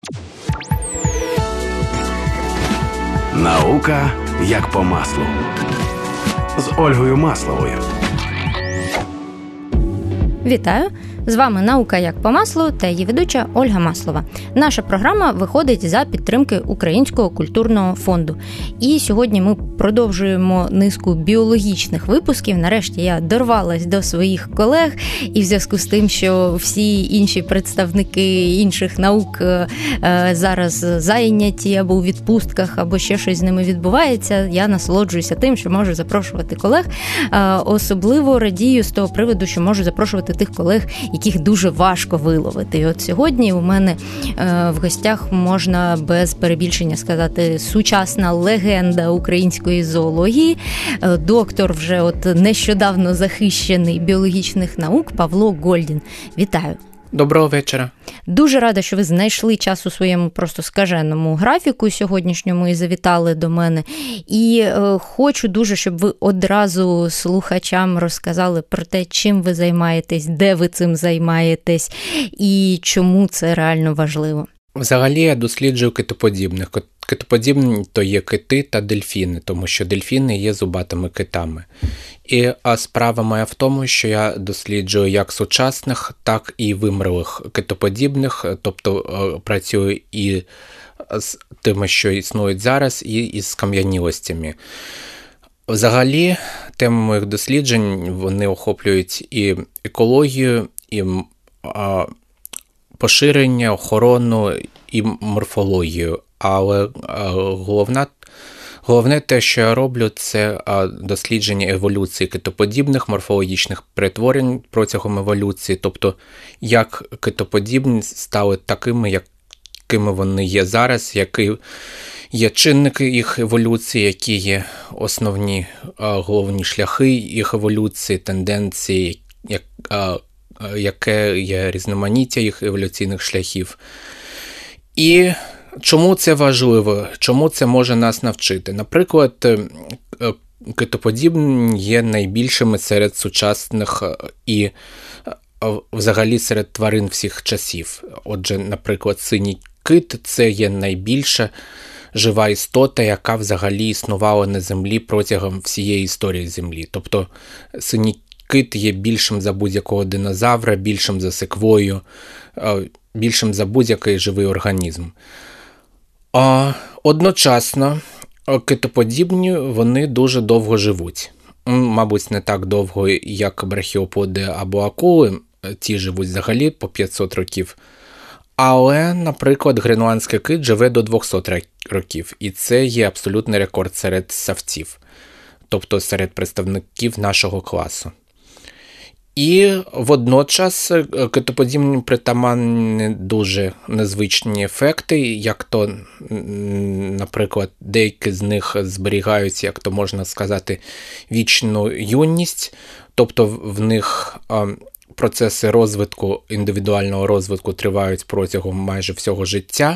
Наука як по маслу. З Ольгою Масловою. Вітаю! З вами «Наука як по маслу» та її ведуча Ольга Маслова. Наша програма виходить за підтримки Українського культурного фонду. І сьогодні ми продовжуємо низку біологічних випусків. Нарешті я дорвалась до своїх колег, і в зв'язку з тим, що всі інші представники інших наук зараз зайняті або у відпустках, або ще щось з ними відбувається, я насолоджуюся тим, що можу запрошувати колег. Особливо радію з того приводу, що можу запрошувати тих колег, яких дуже важко виловити. І от сьогодні у мене в гостях, можна без перебільшення сказати, сучасна легенда української зоології, доктор вже нещодавно захищений біологічних наук Павло Гольдін. Вітаю! Доброго вечора. Дуже рада, що ви знайшли час у своєму просто скаженому графіку сьогоднішньому і завітали до мене. І хочу дуже, щоб ви одразу слухачам розказали про те, чим ви займаєтесь, де ви цим займаєтесь і чому це реально важливо. Взагалі я досліджую китоподібних. Китоподібні – то є кити та дельфіни, тому що дельфіни є зубатими китами. А справа моя в тому, що я досліджую як сучасних, так і вимерлих китоподібних, тобто працюю і з тими, що існують зараз, і з кам'янілостями. Взагалі, теми моїх досліджень, вони охоплюють і екологію, і поширення, охорону, і морфологію. Але головне те, що я роблю, це дослідження еволюції китоподібних, морфологічних перетворень протягом еволюції, тобто як китоподібні стали такими, якими вони є зараз, які є чинники їх еволюції, які є основні головні шляхи їх еволюції, тенденції, яке є різноманіття їх еволюційних шляхів. І чому це важливо? Чому це може нас навчити? Наприклад, китоподібні є найбільшими серед сучасних і взагалі серед тварин всіх часів. Отже, наприклад, синій кит – це є найбільша жива істота, яка взагалі існувала на Землі протягом всієї історії Землі. Тобто синій кит є більшим за будь-якого динозавра, більшим за секвою, більшим за будь-який живий організм. Одночасно китоподібні, вони дуже довго живуть. Мабуть, не так довго, як брахіоподи або акули, ті живуть взагалі по 500 років. Але, наприклад, гренландський кит живе до 200 років, і це є абсолютний рекорд серед савців, тобто серед представників нашого класу. І водночас китоподібним притаманні дуже незвичні ефекти, як то, наприклад, деякі з них зберігають, як то можна сказати, вічну юність, тобто в них процеси розвитку, індивідуального розвитку тривають протягом майже всього життя.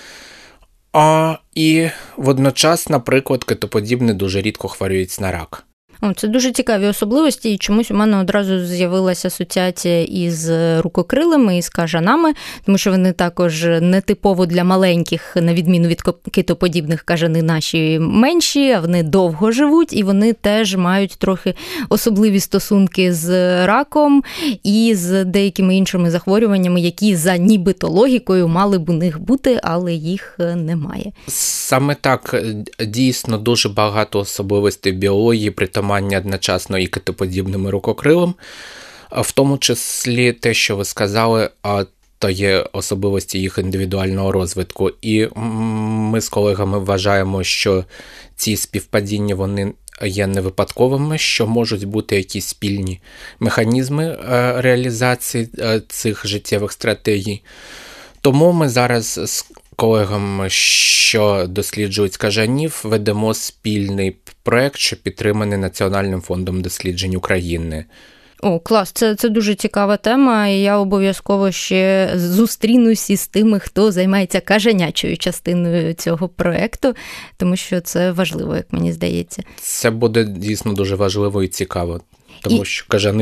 І водночас, наприклад, китоподібні дуже рідко хворіють на рак. Це дуже цікаві особливості, і чомусь у мене одразу з'явилася асоціація із рукокрилами, із кажанами, тому що вони також нетипово для маленьких, на відміну від китоподібних, кажани наші менші, а вони довго живуть, і вони теж мають трохи особливі стосунки з раком і з деякими іншими захворюваннями, які за нібито логікою мали б у них бути, але їх немає. Саме так, дійсно, дуже багато особливостей біології притаманні одночасно і китоподібним і рукокрилам, в тому числі те, що ви сказали, то є особливості їх індивідуального розвитку. І ми з колегами вважаємо, що ці співпадіння, вони є не випадковими, що можуть бути якісь спільні механізми реалізації цих життєвих стратегій. Тому ми зараз з колегами, що досліджують кажанів, ведемо спільний проєкт, що підтриманий Національним фондом досліджень України. О, клас, це дуже цікава тема, і я обов'язково ще зустрінусь із тими, хто займається кажанячою частиною цього проєкту, тому що це важливо, як мені здається. Це буде дійсно дуже важливо і цікаво, тому що кажани – це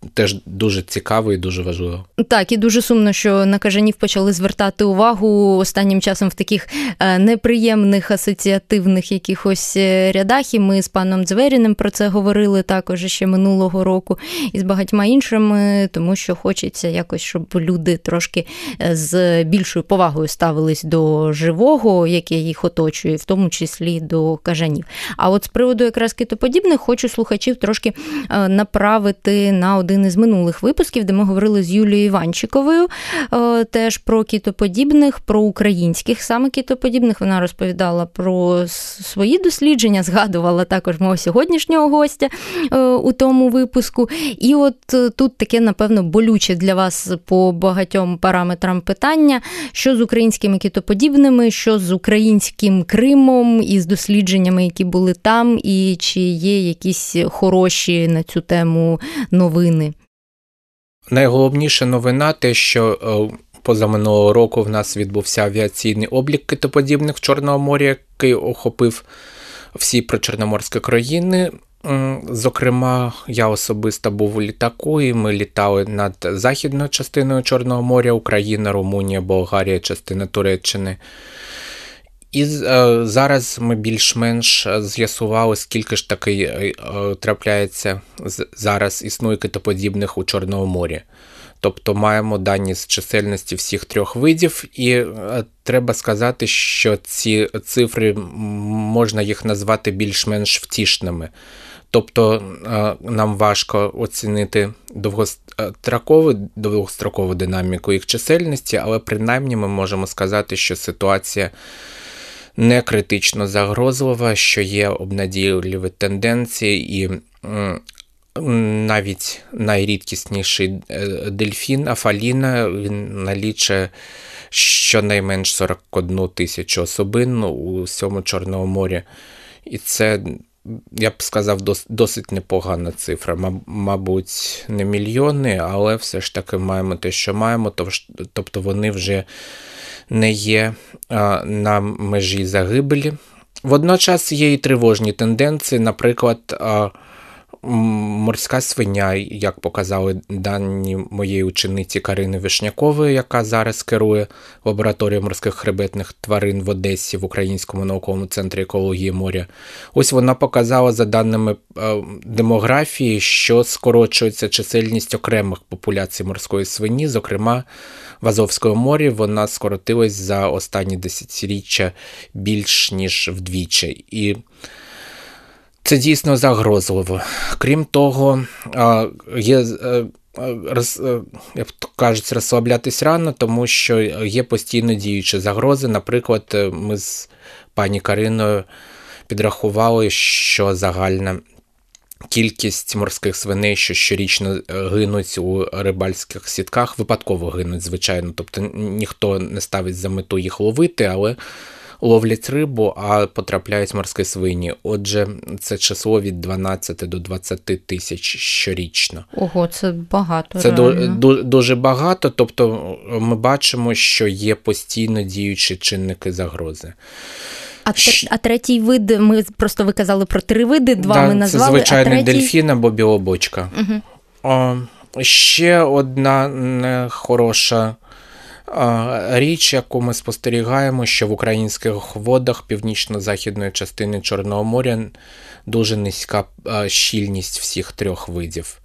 теж дуже цікаво і дуже важливо. Так, і дуже сумно, що на кажанів почали звертати увагу останнім часом в таких неприємних асоціативних якихось рядах, і ми з паном Дзверіним про це говорили також ще минулого року, і з багатьма іншими, тому що хочеться якось, щоб люди трошки з більшою повагою ставились до живого, яке їх оточує, в тому числі до кажанів. А от з приводу якраз китоподібних хочу слухачів трошки направити на один із минулих випусків, де ми говорили з Юлією Іванчиковою теж про китоподібних, про українських саме китоподібних. Вона розповідала про свої дослідження, згадувала також мого сьогоднішнього гостя у тому випуску. І от тут таке, напевно, болюче для вас по багатьом параметрам питання, що з українськими китоподібними, що з українським Кримом і з дослідженнями, які були там, і чи є якісь хороші на цю тему новини? Найголовніша новина те, що позаминулого року в нас відбувся авіаційний облік китоподібних в Чорному морі, який охопив всі причорноморські країни. Зокрема, я особисто був у літаку, і ми літали над західною частиною Чорного моря, Україна, Румунія, Болгарія, частина Туреччини. І зараз ми більш-менш з'ясували, скільки ж таки трапляється, зараз існує китоподібних у Чорному морі. Тобто маємо дані з чисельності всіх трьох видів, і треба сказати, що ці цифри, можна їх назвати більш-менш втішними. Тобто нам важко оцінити довгострокову динаміку їх чисельності, але принаймні ми можемо сказати, що ситуація не критично загрозлива, що є обнадійливі тенденції, і навіть найрідкісніший дельфін Афаліна, він налічує щонайменш 41 тисячу особин у всьому Чорному морі. І це, я б сказав, досить непогана цифра. Мабуть, не мільйони, але все ж таки маємо те, що маємо, тобто вони вже не є на межі загибелі. Водночас є і тривожні тенденції, наприклад, морська свиня, як показали дані моєї учениці Карини Вишнякової, яка зараз керує лабораторією морських хребетних тварин в Одесі в Українському науковому центрі екології моря. Ось вона показала за даними демографії, що скорочується чисельність окремих популяцій морської свині, зокрема в Азовському морі вона скоротилась за останні десятиріччя більш ніж вдвічі. І це дійсно загрозливо. Крім того, є, як кажуть, розслаблятись рано, тому що є постійно діючі загрози. Наприклад, ми з пані Кариною підрахували, що загальна кількість морських свиней, що щорічно гинуть у рибальських сітках, випадково гинуть, звичайно. Тобто ніхто не ставить за мету їх ловити, але ловлять рибу, а потрапляють морські свині. Отже, це число від 12 до 20 тисяч щорічно. Ого, це багато. Це дуже багато, тобто ми бачимо, що є постійно діючі чинники загрози. А третій вид, ми просто ви казали про 3 види, 2 ми назвали. Це звичайний дельфін або білобочка. Угу. Ще одна нехороша річ, яку ми спостерігаємо, що в українських водах північно-західної частини Чорного моря дуже низька щільність всіх 3 видів.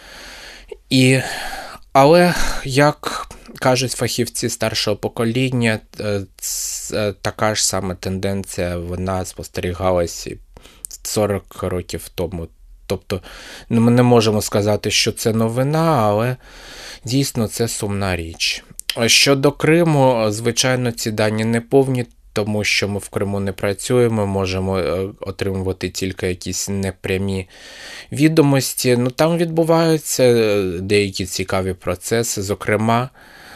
Але, як кажуть фахівці старшого покоління, така ж сама тенденція, вона спостерігалася 40 років тому. Тобто ми не можемо сказати, що це новина, але дійсно це сумна річ. Щодо Криму, звичайно, ці дані не повні, тому що ми в Криму не працюємо, можемо отримувати тільки якісь непрямі відомості. Там відбуваються деякі цікаві процеси, зокрема,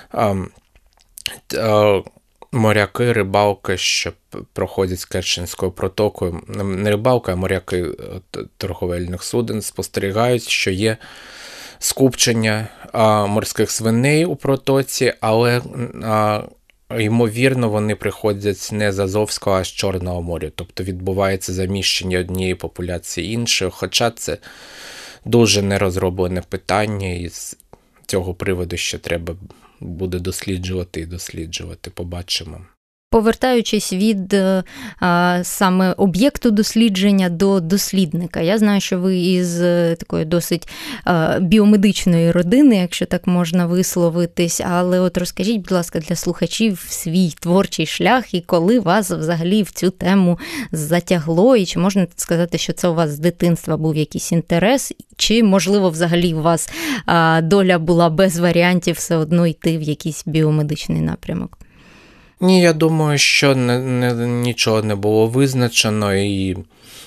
моряки, рибалки, що проходять з Керченською протокою, не рибалки, а моряки торговельних суден, спостерігають, що є скупчення морських свиней у протоці, але ймовірно вони приходять не з Азовського, а з Чорного моря. Тобто відбувається заміщення однієї популяції іншою, хоча це дуже нерозроблене питання, і з цього приводу ще треба буде досліджувати, побачимо. Повертаючись від саме об'єкту дослідження до дослідника, я знаю, що ви із такої досить біомедичної родини, якщо так можна висловитись, але от розкажіть, будь ласка, для слухачів свій творчий шлях і коли вас взагалі в цю тему затягло, і чи можна сказати, що це у вас з дитинства був якийсь інтерес, чи, можливо, взагалі у вас доля була без варіантів все одно йти в якийсь біомедичний напрямок? Ні, я думаю, що нічого не було визначено, і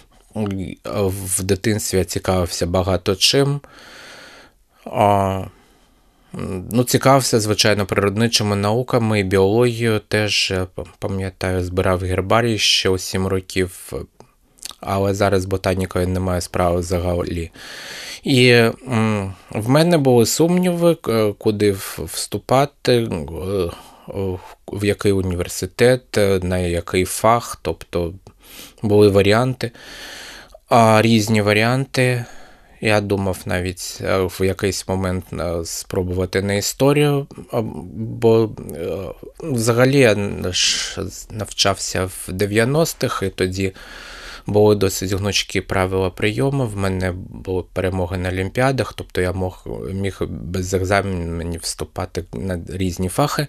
в дитинстві я цікавився багато чим. Цікавився, звичайно, природничими науками і біологією теж, пам'ятаю, збирав гербарій ще у 7 років, але зараз з ботанікою немає справи взагалі. І в мене були сумніви, куди вступати, в який університет, на який фах, тобто були варіанти, різні варіанти. Я думав навіть в якийсь момент спробувати на історію, бо взагалі я навчався в 90-х, і тоді були досить гнучкі правила прийому, в мене були перемоги на олімпіадах, тобто я міг без екзаменів вступати на різні фахи.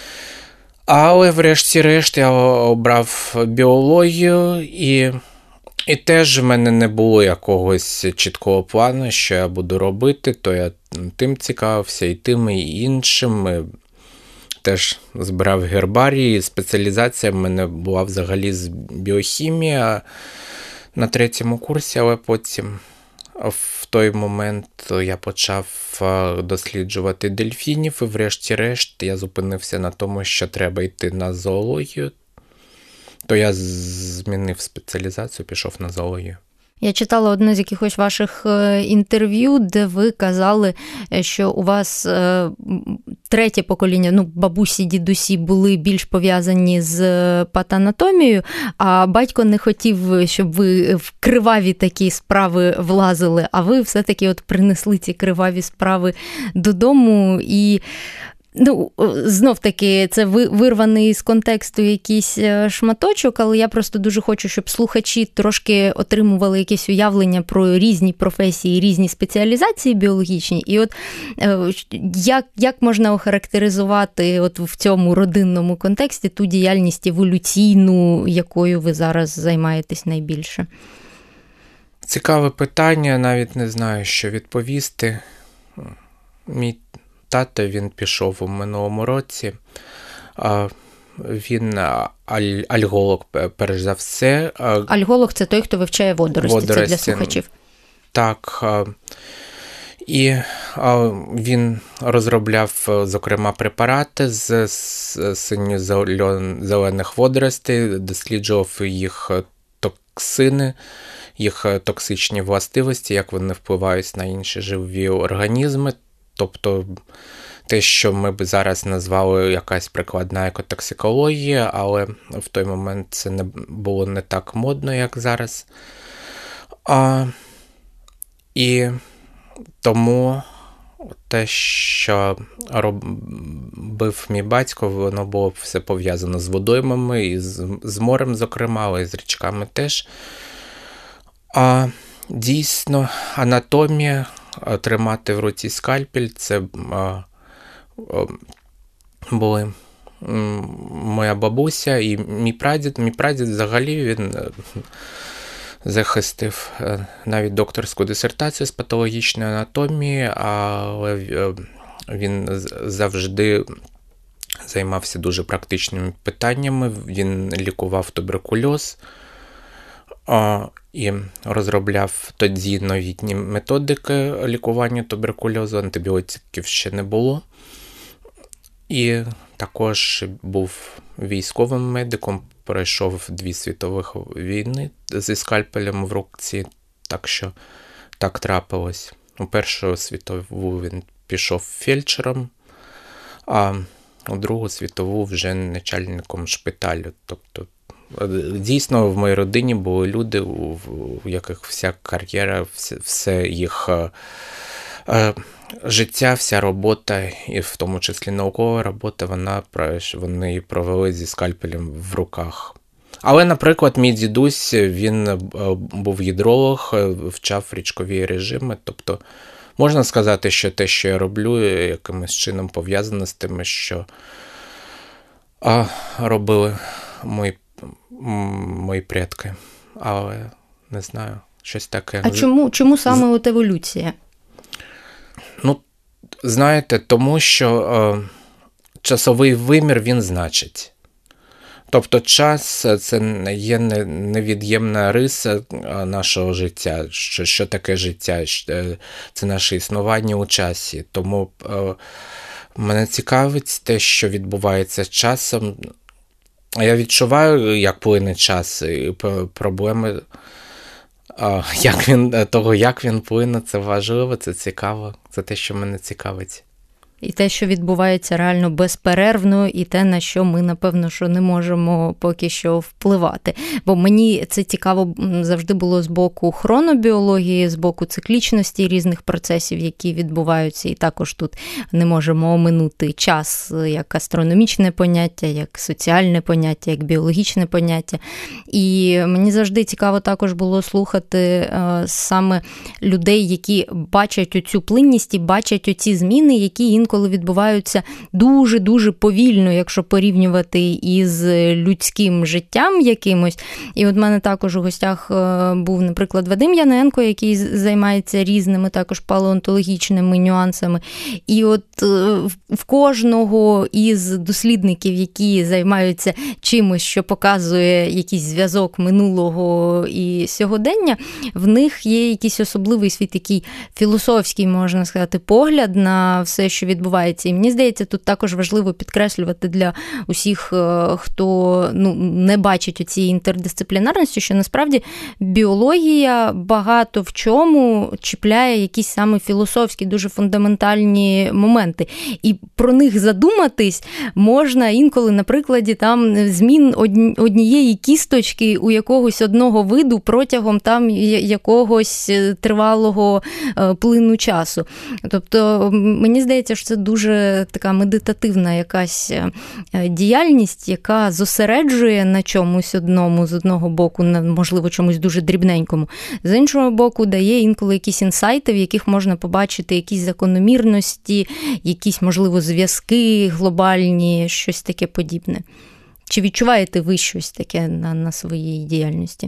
Але врешті-решт я обрав біологію, і теж в мене не було якогось чіткого плану, що я буду робити, то я тим цікавився, і тим, і іншим. Теж збирав гербарій, спеціалізація в мене була взагалі з біохімії на 3-му курсі, але потім в той момент я почав досліджувати дельфінів, і врешті-решт я зупинився на тому, що треба йти на зоологію, то я змінив спеціалізацію, пішов на зоологію. Я читала одне з якихось ваших інтерв'ю, де ви казали, що у вас третє покоління, бабусі, дідусі були більш пов'язані з патанатомією, а батько не хотів, щоб ви в криваві такі справи влазили, а ви все-таки от принесли ці криваві справи додому і... Знов-таки, це вирваний з контексту якийсь шматочок, але я просто дуже хочу, щоб слухачі трошки отримували якесь уявлення про різні професії, різні спеціалізації біологічні. І от як можна охарактеризувати от в цьому родинному контексті ту діяльність еволюційну, якою ви зараз займаєтесь найбільше? Цікаве питання, навіть не знаю, що відповісти. Мій тато, він пішов у минулому році. Він альголог, перш за все. Альголог – це той, хто вивчає водорості, це для слухачів. Так. І він розробляв, зокрема, препарати з синьо-зелених водоростей, досліджував їх токсини, їх токсичні властивості, як вони впливають на інші живі організми. Тобто те, що ми б зараз назвали якась прикладна екотоксикологія, але в той момент це не було не так модно, як зараз. І тому те, що робив мій батько, воно було все пов'язано з водоймами, і з морем, зокрема, але і з річками теж. Дійсно, анатомія, тримати в руці скальпель, це були моя бабуся і мій прадід. Мій прадід взагалі він захистив навіть докторську дисертацію з патологічної анатомії, але він завжди займався дуже практичними питаннями. Він лікував туберкульоз і розробляв тоді новітні методики лікування туберкульозу, антибіотиків ще не було. І також був військовим медиком, пройшов 2 світових війни зі скальпелем в руці, так що так трапилось. У Першу світову він пішов фельдшером, а у Другу світову вже начальником шпиталю, тобто Дійсно, в моїй родині були люди, у яких вся кар'єра, все їх життя, вся робота, і в тому числі наукова робота, вони її провели зі скальпелем в руках. Але, наприклад, мій дідусь, він був гідролог, вчав річкові режими, тобто можна сказати, що те, що я роблю, якимось чином пов'язане з тим, що робили мої предки. Але не знаю, щось таке. А чому саме от еволюція? Ну, знаєте, тому що часовий вимір, він значить. Тобто час – це є невід'ємна риса нашого життя. Що таке життя? Це наше існування у часі. Тому мене цікавить те, що відбувається з часом. Я відчуваю, як плине час, і проблеми як він плине, це важливо, це цікаво. Це те, що мене цікавить. І те, що відбувається реально безперервно, і те, на що ми, напевно, що не можемо поки що впливати. Бо мені це цікаво завжди було з боку хронобіології, з боку циклічності різних процесів, які відбуваються. І також тут не можемо оминути час як астрономічне поняття, як соціальне поняття, як біологічне поняття. І мені завжди цікаво також було слухати саме людей, які бачать оцю плинність і бачать оці зміни, які інколи відбуваються дуже-дуже повільно, якщо порівнювати із людським життям якимось. І от в мене також у гостях був, наприклад, Вадим Яненко, який займається різними також палеонтологічними нюансами. І от в кожного із дослідників, які займаються чимось, що показує якийсь зв'язок минулого і сьогодення, в них є якийсь особливий свій такий філософський, можна сказати, погляд на все, що відбувається. І мені здається, тут також важливо підкреслювати для усіх, хто не бачить оцієї інтердисциплінарності, що насправді біологія багато в чому чіпляє якісь саме філософські, дуже фундаментальні моменти. І про них задуматись можна інколи на прикладі там змін однієї кісточки у якогось одного виду протягом там якогось тривалого плину часу. Тобто, мені здається, що це дуже така медитативна якась діяльність, яка зосереджує на чомусь одному, з одного боку, на, можливо, чомусь дуже дрібненькому, з іншого боку, дає інколи якісь інсайти, в яких можна побачити якісь закономірності, якісь, можливо, зв'язки глобальні, щось таке подібне. Чи відчуваєте ви щось таке на своїй діяльності?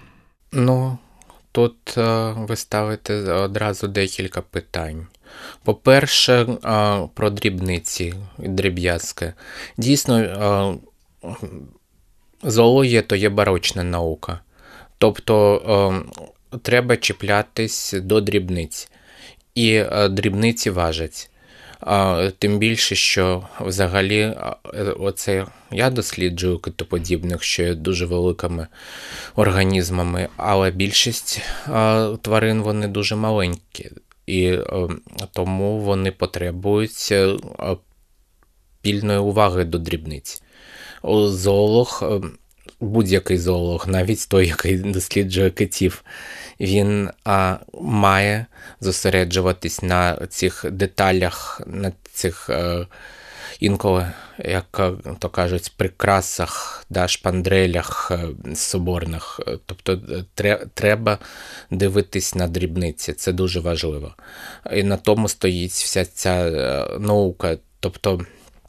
Тут ви ставите одразу декілька питань. По-перше, про дрібниці, дріб'язки. Дійсно, зоологія – то є барочна наука. Тобто, треба чіплятись до дрібниць. І дрібниці важать. Тим більше, що взагалі оце я досліджую китоподібних, що є дуже великими організмами, але більшість тварин, вони дуже маленькі. І тому вони потребують пільної уваги до дрібниць. Зоолог, будь-який зоолог, навіть той, який досліджує китів, він має зосереджуватись на цих деталях, на цих інколи, як то кажуть, прикрасах, шпандрелях соборних. Тобто треба дивитись на дрібниці, це дуже важливо. І на тому стоїть вся ця наука. Тобто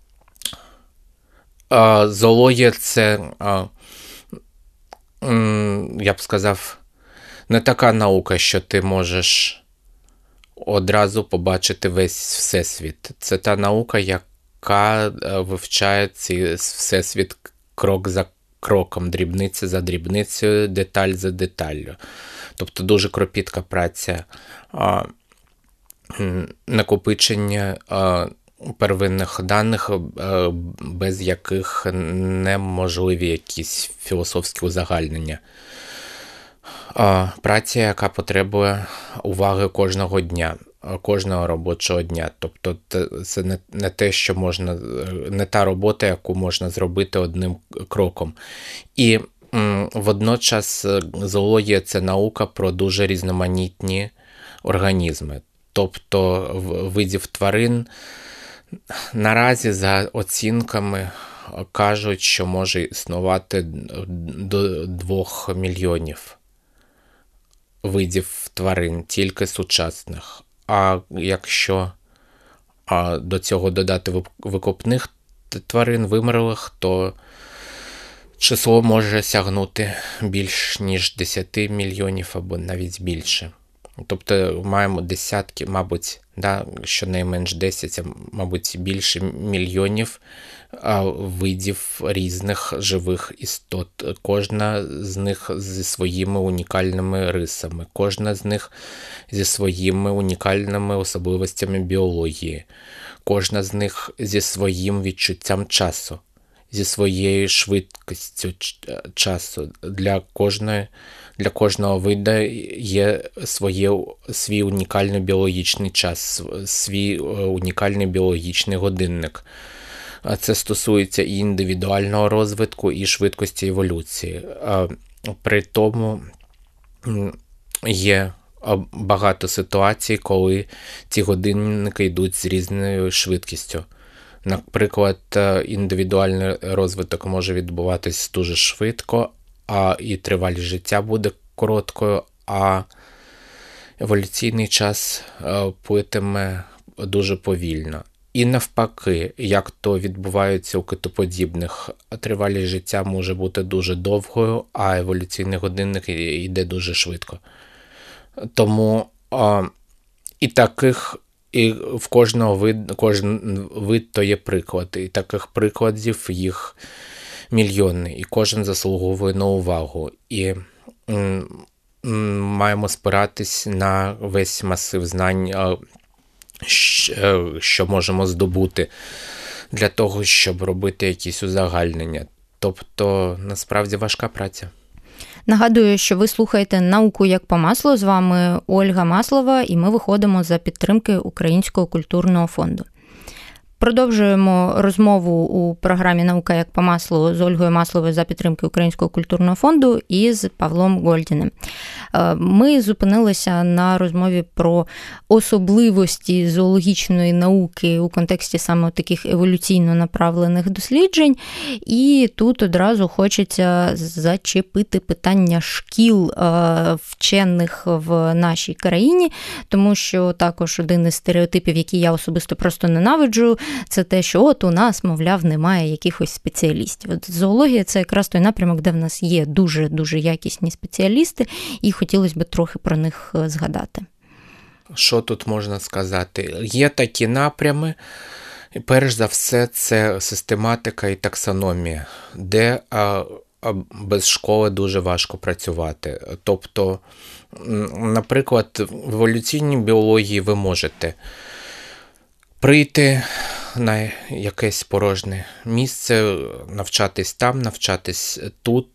зоологія – це, я б сказав, не така наука, що ти можеш одразу побачити весь всесвіт. Це та наука, яка вивчає цей всесвіт крок за кроком, дрібниця за дрібницею, деталь за деталлю. Тобто дуже кропітка праця, накопичення первинних даних, без яких неможливі якісь філософські узагальнення. Праця, яка потребує уваги кожного дня, кожного робочого дня. Тобто це не те, що можна, не та робота, яку можна зробити одним кроком. І Водночас зоологія – це наука про дуже різноманітні організми. Тобто видів тварин наразі за оцінками кажуть, що може існувати до 2 мільйонів видів тварин, тільки сучасних. А якщо до цього додати викопних тварин, вимерлих, то число може сягнути більш ніж 10 мільйонів або навіть більше. Тобто маємо десятки, мабуть, щонайменш 10, мабуть, більше мільйонів видів різних живих істот. Кожна з них зі своїми унікальними рисами, кожна з них зі своїми унікальними особливостями біології, кожна з них зі своїм відчуттям часу, зі своєю швидкістю часу. Для кожного виду є свій унікальний біологічний час, свій унікальний біологічний годинник. Це стосується і індивідуального розвитку, і швидкості еволюції. При тому є багато ситуацій, коли ці годинники йдуть з різною швидкістю. Наприклад, індивідуальний розвиток може відбуватись дуже швидко, і тривалість життя буде короткою, а еволюційний час плитиме дуже повільно. І навпаки, як то відбувається у китоподібних, тривалість життя може бути дуже довгою, а еволюційний годинник йде дуже швидко. Тому і в кожен вид то є приклад, і таких прикладів їх мільйони, і кожен заслуговує на увагу. І маємо спиратись на весь масив знань, що можемо здобути для того, щоб робити якісь узагальнення. Тобто, насправді, важка праця. Нагадую, що ви слухаєте «Науку як по маслу». З вами Ольга Маслова, і ми виходимо за підтримки Українського культурного фонду. Продовжуємо розмову у програмі «Наука як по маслу» з Ольгою Масловою за підтримки Українського культурного фонду і з Павлом Гольдіним. Ми зупинилися на розмові про особливості зоологічної науки у контексті саме таких еволюційно направлених досліджень. І тут одразу хочеться зачепити питання шкіл вчених в нашій країні, тому що також один із стереотипів, який я особисто просто ненавиджу, це те, що от у нас, мовляв, немає якихось спеціалістів. От зоологія – це якраз той напрямок, де в нас є дуже-дуже якісні спеціалісти, і хотілося б трохи про них згадати. Що тут можна сказати? Є такі напрями, перш за все, це систематика і таксономія, де без школи дуже важко працювати. Тобто, наприклад, в еволюційній біології ви можете прийти на якесь порожнє місце, навчатись там, навчатись тут,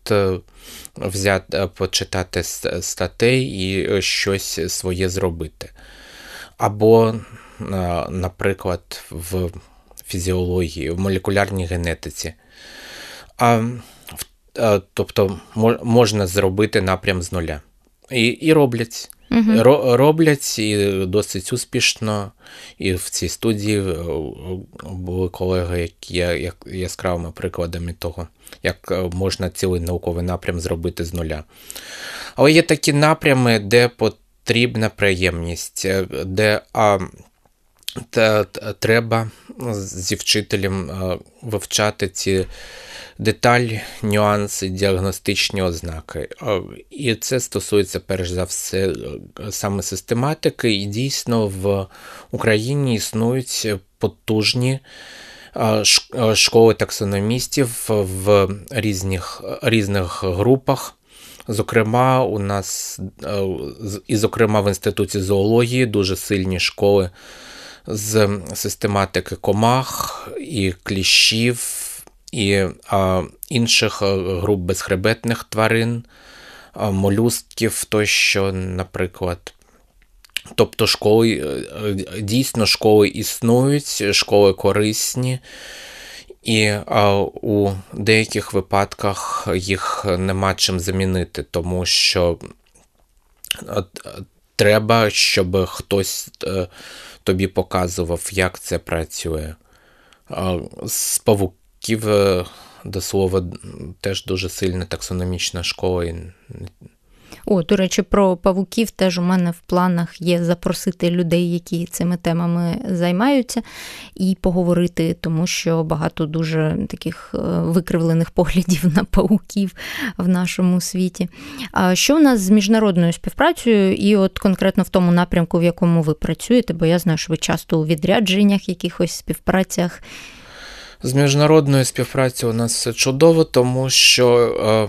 почитати статей і щось своє зробити. Або, наприклад, в фізіології, в молекулярній генетиці. Тобто можна зробити напрям з нуля. І роблять. Роблять і досить успішно. І в цій студії були колеги, які є яскравими прикладами того, як можна цілий науковий напрям зробити з нуля. Але є такі напрями, де потрібна приємність, де треба зі вчителем вивчати ці деталі, нюанси, діагностичні ознаки. І це стосується, перш за все, саме систематики. І дійсно в Україні існують потужні школи таксономістів в різних групах. Зокрема, у нас, зокрема в Інституті зоології, дуже сильні школи з систематики комах і кліщів, і інших груп безхребетних тварин, молюсків тощо, наприклад. Тобто дійсно школи існують, школи корисні, І у деяких випадках їх нема чим замінити, тому що треба, щоб хтось тобі показував, як це працює. З павуків, до слова, теж дуже сильна таксономічна школа. До речі, про павуків теж у мене в планах є запросити людей, які цими темами займаються, і поговорити, тому що багато дуже таких викривлених поглядів на павуків в нашому світі. А що у нас з міжнародною співпрацею і от конкретно в тому напрямку, в якому ви працюєте, бо я знаю, що ви часто у відрядженнях, якихось співпрацях. З міжнародною співпрацею у нас все чудово, тому що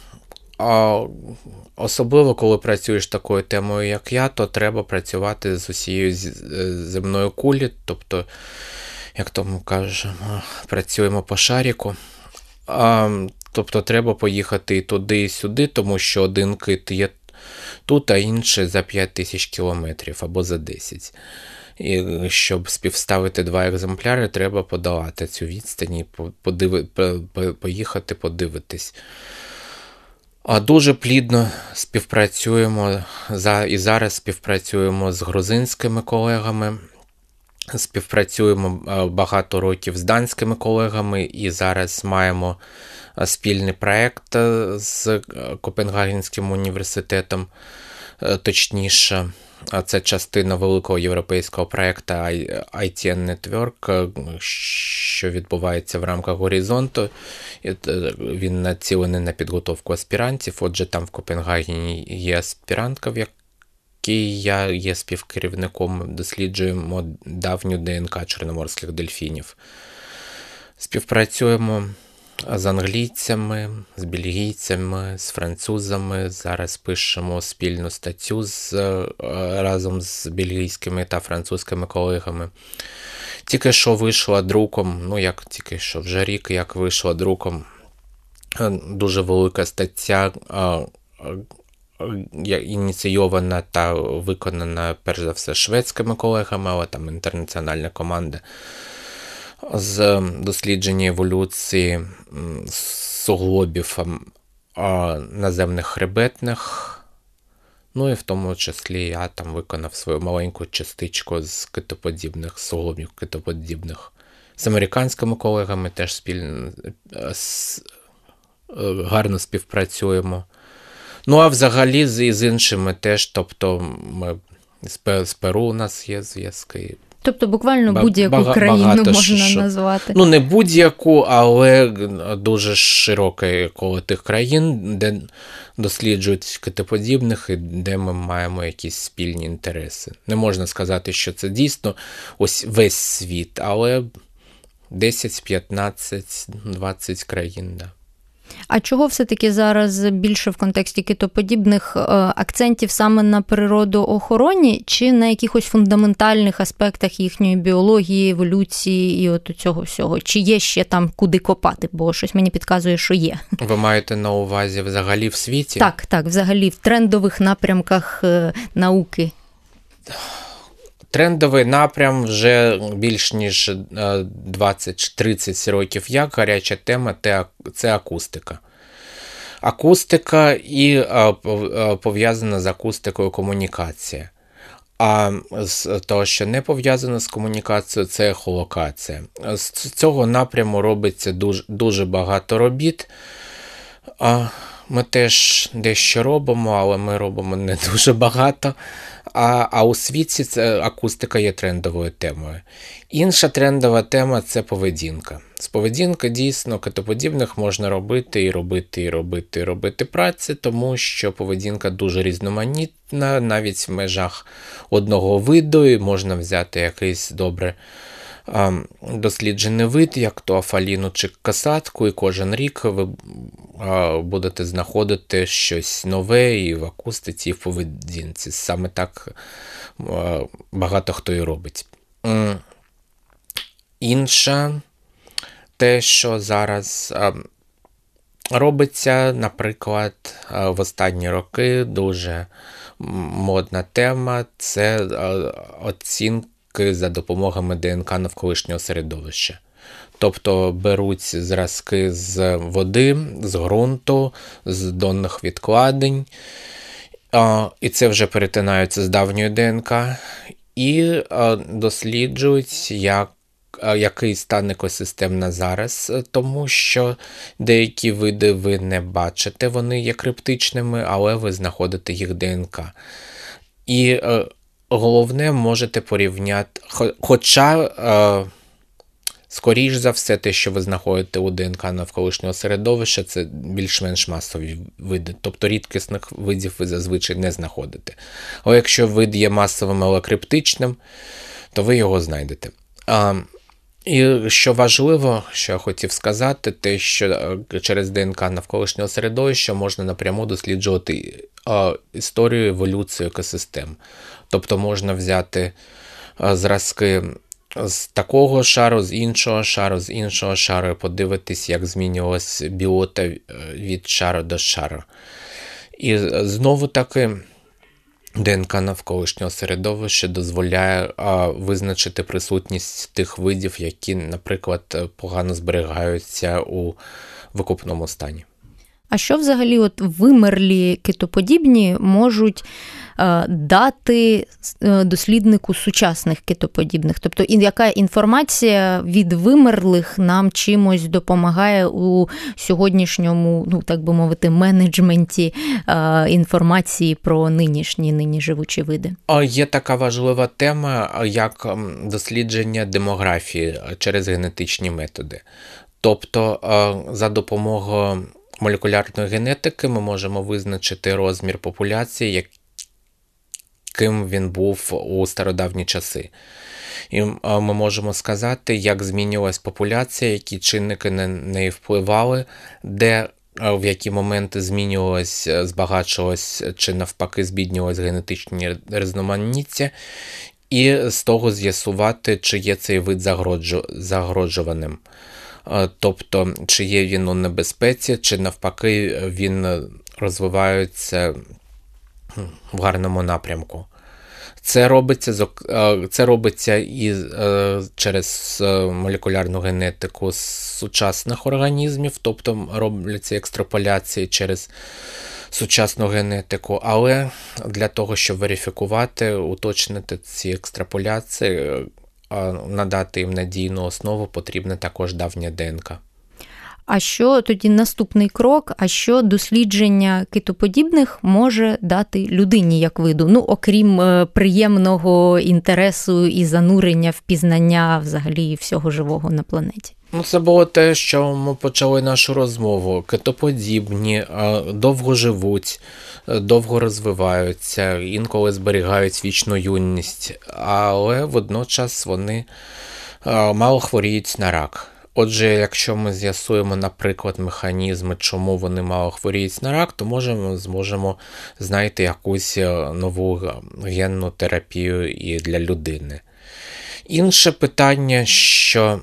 особливо, коли працюєш такою темою, як я, то треба працювати з усією земною кулі, тобто, як то ми кажемо, працюємо по шаріку. Тобто треба поїхати і туди, і сюди, тому що один кит є тут, а інший за 5000 кілометрів або за 10. І щоб співставити два екземпляри, треба подолати цю відстань і поїхати подивитись. Дуже плідно співпрацюємо, і зараз співпрацюємо з грузинськими колегами, співпрацюємо багато років з данськими колегами, і зараз маємо спільний проєкт з Копенгагенським університетом, точніше, це частина великого європейського проєкту ITN Network, що відбувається в рамках «Горизонту». Він націлений на підготовку аспірантів. Отже, там в Копенгагені є аспірантка, в якій я є співкерівником. Досліджуємо давню ДНК чорноморських дельфінів. Співпрацюємо з англійцями, з бельгійцями, з французами. Зараз пишемо спільну статтю разом з бельгійськими та французькими колегами. Тільки що вийшла друком, вже рік, як вийшла друком, дуже велика стаття, ініційована та виконана, перш за все, шведськими колегами, але там інтернаціональна команда з дослідження еволюції суглобів наземних хребетних. І в тому числі я там виконав свою маленьку частичку з китоподібних, суглобів китоподібних. З американськими колегами теж спільно гарно співпрацюємо. А взагалі з іншими теж, тобто з Перу у нас є зв'язки. Тобто буквально будь-яку країну можна назвати. Не будь-яку, але дуже широке коло тих країн, де досліджують китоподібних і де ми маємо якісь спільні інтереси. Не можна сказати, що це дійсно ось весь світ, але 10, 15, 20 країн, да. А чого все-таки зараз більше в контексті китоподібних акцентів саме на природоохороні чи на якихось фундаментальних аспектах їхньої біології, еволюції і от цього всього? Чи є ще там куди копати? Бо щось мені підказує, що є. Ви маєте на увазі взагалі в світі? Так, взагалі в трендових напрямках науки. Трендовий напрям вже більш ніж 20-30 років як гаряча тема – це акустика. Акустика і пов'язана з акустикою комунікація. А з того, що не пов'язано з комунікацією, це ехолокація. З цього напряму робиться дуже багато робіт. Ми теж дещо робимо, але ми робимо не дуже багато. А у світі акустика є трендовою темою. Інша трендова тема – це поведінка. З поведінки дійсно китоподібних можна робити праці, тому що поведінка дуже різноманітна, навіть в межах одного виду, і можна взяти якийсь добре досліджений вид, як то афаліну чи касатку, і кожен рік ви будете знаходити щось нове і в акустиці, і в поведінці. Саме так багато хто і робить. Інше те, що зараз робиться, наприклад, в останні роки дуже модна тема – це оцінка за допомогами ДНК навколишнього середовища. Тобто беруть зразки з води, з ґрунту, з донних відкладень, і це вже перетинається з давньою ДНК, і досліджують, який стан екосистем на зараз, тому що деякі види ви не бачите, вони є криптичними, але ви знаходите їх ДНК. І головне, можете порівняти, хоча, скоріш за все, те, що ви знаходите у ДНК навколишнього середовища, це більш-менш масові види. Тобто рідкісних видів ви зазвичай не знаходите. Але якщо вид є масовим, але криптичним, то ви його знайдете. І що важливо, що я хотів сказати, те, що через ДНК навколишнього середовища можна напряму досліджувати історію еволюції екосистем. Тобто можна взяти зразки з такого шару, з іншого шару, і подивитись, як змінювалась біота від шару до шару. І знову таки ДНК навколишнього середовища дозволяє визначити присутність тих видів, які, наприклад, погано зберігаються у викопному стані. А що взагалі от вимерлі китоподібні можуть дати досліднику сучасних китоподібних? Тобто яка інформація від вимерлих нам чимось допомагає у сьогоднішньому, так би мовити, менеджменті інформації про нині живучі види? Є така важлива тема, як дослідження демографії через генетичні методи. Тобто за допомогою молекулярної генетики ми можемо визначити розмір популяції, яким він був у стародавні часи. І ми можемо сказати, як змінювалась популяція, які чинники на неї впливали, де в які моменти змінювалось, збагачувалось чи навпаки збіднювалось генетичні різноманіття, і з того з'ясувати, чи є цей вид загрожуваним. Тобто, чи є він у небезпеці, чи навпаки він розвивається в гарному напрямку. Це робиться і через молекулярну генетику сучасних організмів, тобто робляться екстраполяції через сучасну генетику, але для того, щоб верифікувати, уточнити ці екстраполяції, надати їм надійну основу, потрібна також давня ДНК. А що тоді наступний крок? А що дослідження китоподібних може дати людині як виду? Окрім приємного інтересу і занурення в пізнання взагалі всього живого на планеті. Це було те, що ми почали нашу розмову. Китоподібні довго живуть, довго розвиваються, інколи зберігають вічну юність, але водночас вони мало хворіють на рак. Отже, якщо ми з'ясуємо, наприклад, механізми, чому вони мало хворіють на рак, то зможемо знайти якусь нову генну терапію і для людини. Інше питання, що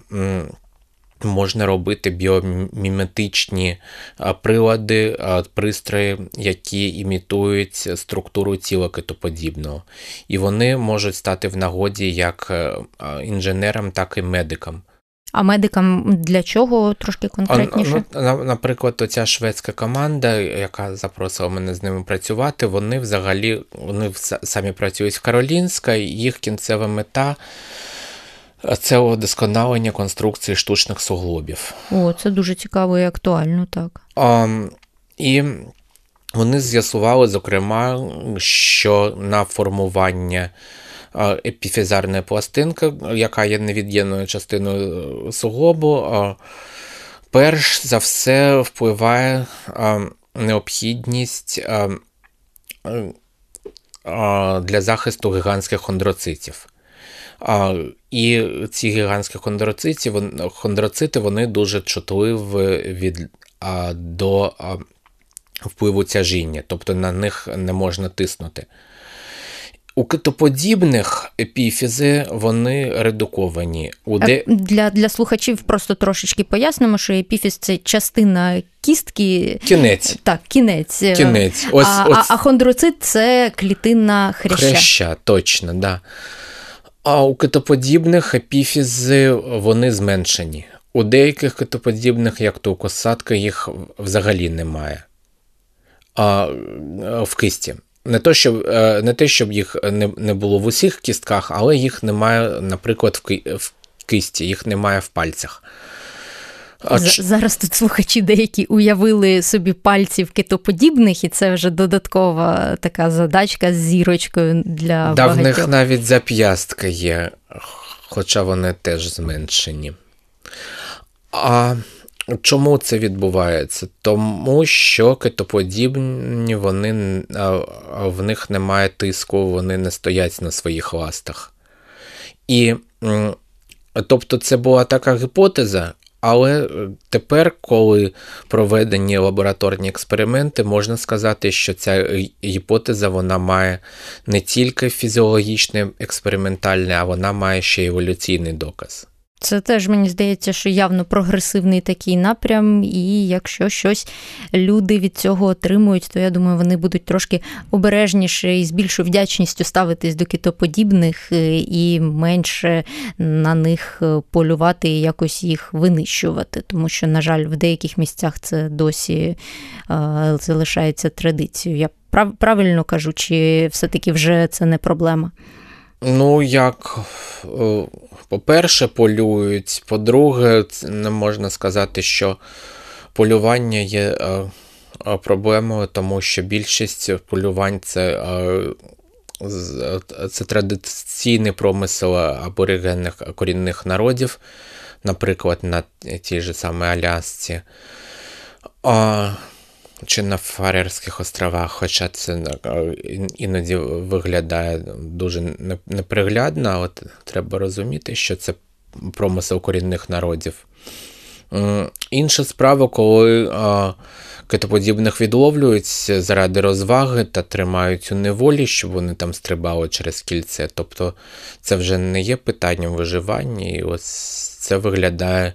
можна робити біоміметичні прилади, пристрої, які імітують структуру тіла китоподібного. І вони можуть стати в нагоді як інженерам, так і медикам. А медикам для чого трошки конкретніше? Наприклад, оця шведська команда, яка запросила мене з ними працювати, вони самі працюють в Каролінська, і їх кінцева мета – це удосконалення конструкції штучних суглобів. Це дуже цікаво і актуально, так. І вони з'ясували, зокрема, що на формування епіфізарної пластинки, яка є невід'ємною частиною суглобу, перш за все впливає необхідність для захисту гігантських хондроцитів. І ці гігантські хондроцити, вони дуже чутливі до впливу тяжіння, тобто на них не можна тиснути. У китоподібних епіфізи, вони редуковані. Для слухачів просто трошечки пояснимо, що епіфіз – це частина кістки. Кінець. Так, кінець. А хондроцит – це клітинна хряща. Хряща, точно, да. А у китоподібних епіфізи, вони зменшені. У деяких китоподібних, як то у косатки, їх взагалі немає в кисті. Не те, щоб їх не було в усіх кістках, але їх немає, наприклад, в кисті, їх немає в пальцях. Зараз тут слухачі деякі уявили собі пальців китоподібних, і це вже додаткова така задачка з зірочкою для багатьох. В них навіть зап'ястки є, хоча вони теж зменшені. А чому це відбувається? Тому що китоподібні, в них немає тиску, вони не стоять на своїх ластах. І, тобто, це була така гіпотеза, але тепер, коли проведені лабораторні експерименти, можна сказати, що ця гіпотеза, вона має не тільки фізіологічний, експериментальний, а вона має ще й еволюційний доказ. Це теж, мені здається, що явно прогресивний такий напрям, і якщо щось люди від цього отримують, то, я думаю, вони будуть трошки обережніше і з більшою вдячністю ставитись до китоподібних і менше на них полювати і якось їх винищувати, тому що, на жаль, в деяких місцях це досі залишається традицією. Я правильно кажу, чи все-таки вже це не проблема? По-перше, полюють, по-друге, не можна сказати, що полювання є проблемою, тому що більшість полювань – це традиційний промисел аборигенних корінних народів, наприклад, на тій же самій Алясці, чи на Фарерських островах, хоча це іноді виглядає дуже неприглядно, але треба розуміти, що це промисел корінних народів. Інша справа, коли китоподібних відловлюють заради розваги та тримають у неволі, щоб вони там стрибали через кільце. Тобто це вже не є питанням виживання, і ось це виглядає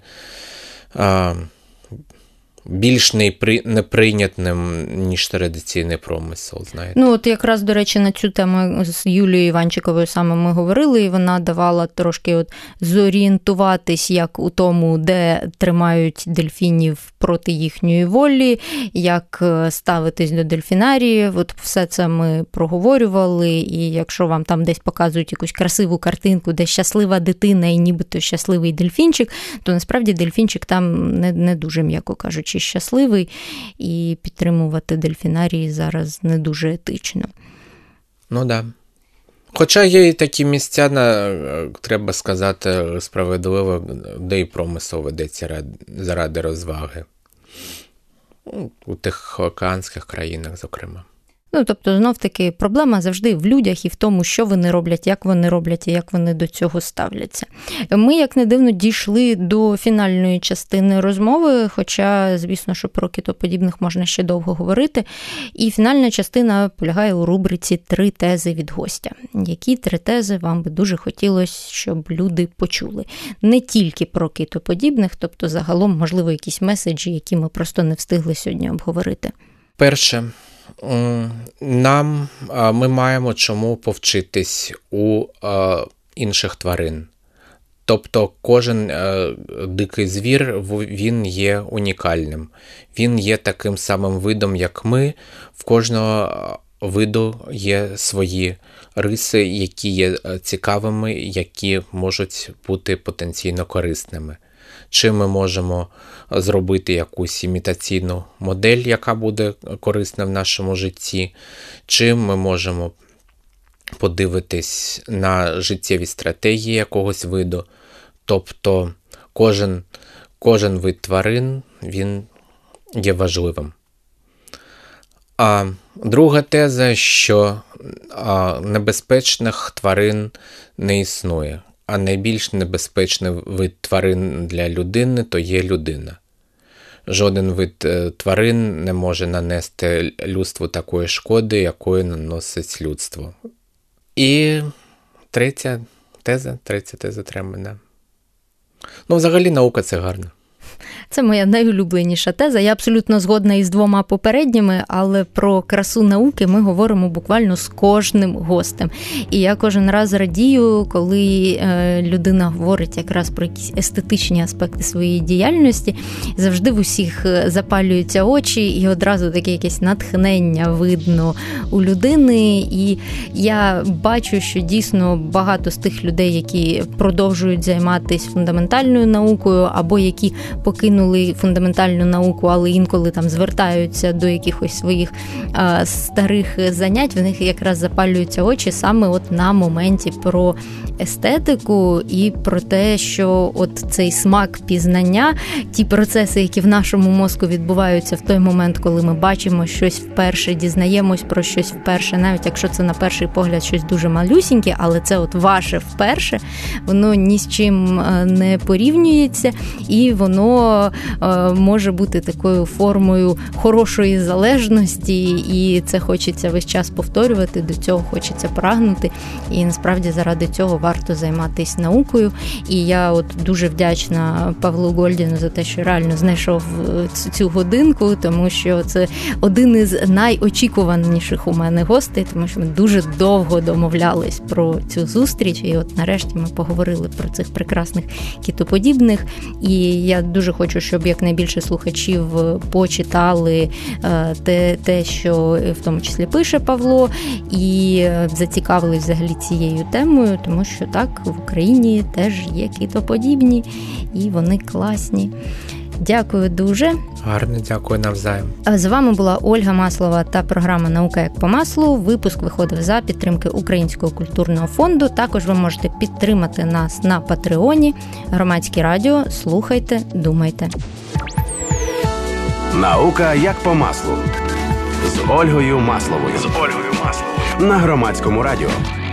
більш неприйнятним, ніж традиційний промисел, знаєте. От якраз, до речі, на цю тему з Юлією Іванчиковою саме ми говорили, і вона давала трошки зорієнтуватись, як у тому, де тримають дельфінів проти їхньої волі, як ставитись до дельфінаріїв. Все це ми проговорювали, і якщо вам там десь показують якусь красиву картинку, де щаслива дитина і нібито щасливий дельфінчик, то насправді дельфінчик там не дуже, м'яко кажучи, щасливий, і підтримувати дельфінарії зараз не дуже етично. Да. Хоча є і такі місця, треба сказати справедливо, де і промисел ведеться заради розваги. У тих океанських країнах, зокрема. Тобто, знов-таки, проблема завжди в людях і в тому, що вони роблять, і як вони до цього ставляться. Ми, як не дивно, дійшли до фінальної частини розмови, хоча, звісно, що про китоподібних можна ще довго говорити. І фінальна частина полягає у рубриці «Три тези від гостя». Які 3 тези вам би дуже хотілося, щоб люди почули? Не тільки про китоподібних, тобто загалом, можливо, якісь меседжі, які ми просто не встигли сьогодні обговорити. Перше. Ми маємо чому повчитись у інших тварин. Тобто кожен дикий звір, він є унікальним. Він є таким самим видом, як ми. В кожного виду є свої риси, які є цікавими, які можуть бути потенційно корисними. Чи ми можемо зробити якусь імітаційну модель, яка буде корисна в нашому житті, чи ми можемо подивитись на життєві стратегії якогось виду. Тобто кожен вид тварин, він є важливим. А друга теза, що небезпечних тварин не існує. А найбільш небезпечний вид тварин для людини – то є людина. Жоден вид тварин не може нанести людству такої шкоди, якої наносить людство. І третя теза Тремена. Взагалі наука – це гарно. Це моя найулюбленіша теза. Я абсолютно згодна із двома попередніми, але про красу науки ми говоримо буквально з кожним гостем. І я кожен раз радію, коли людина говорить якраз про якісь естетичні аспекти своєї діяльності. Завжди в усіх запалюються очі і одразу таке якесь натхнення видно у людини. І я бачу, що дійсно багато з тих людей, які продовжують займатися фундаментальною наукою, або які покинули фундаментальну науку, але інколи там звертаються до якихось своїх старих занять, в них якраз запалюються очі саме от на моменті про естетику і про те, що от цей смак пізнання, ті процеси, які в нашому мозку відбуваються в той момент, коли ми бачимо щось вперше, дізнаємось про щось вперше, навіть якщо це на перший погляд щось дуже малюсіньке, але це от ваше вперше, воно ні з чим не порівнюється, і воно може бути такою формою хорошої залежності, і це хочеться весь час повторювати, до цього хочеться прагнути, і насправді заради цього варто займатися наукою. І я от дуже вдячна Павлу Гольдіну за те, що реально знайшов цю годинку, тому що це один із найочікуваніших у мене гостей, тому що ми дуже довго домовлялись про цю зустріч, і от нарешті ми поговорили про цих прекрасних китоподібних, і я дуже хочу, щоб якнайбільше слухачів почитали те, що в тому числі пише Павло, і зацікавились взагалі цією темою, тому що так, в Україні теж є китоподібні, і вони класні. Дякую дуже. Гарно, дякую навзаєм. З вами була Ольга Маслова та програма «Наука як по маслу». Випуск виходив за підтримки Українського культурного фонду. Також ви можете підтримати нас на Патреоні. Громадське радіо. Слухайте, думайте. Наука як по маслу. З Ольгою Масловою. На Громадському радіо.